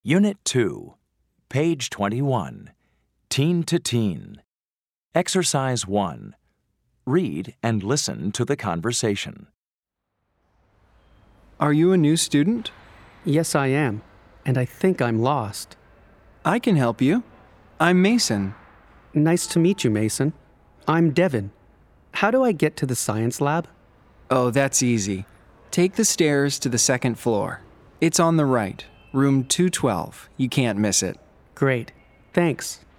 Unit 2, page 21, Teen to Teen. Exercise 1. Read and listen to the conversation. Are you a new student? Yes, I am, and I think I'm lost. I can help you. I'm Mason. Nice to meet you, Mason. I'm Devin. How do I get to the science lab? Oh, that's easy. Take the stairs to the second floor. It's on the right, room 212. You can't miss it. Great. Thanks.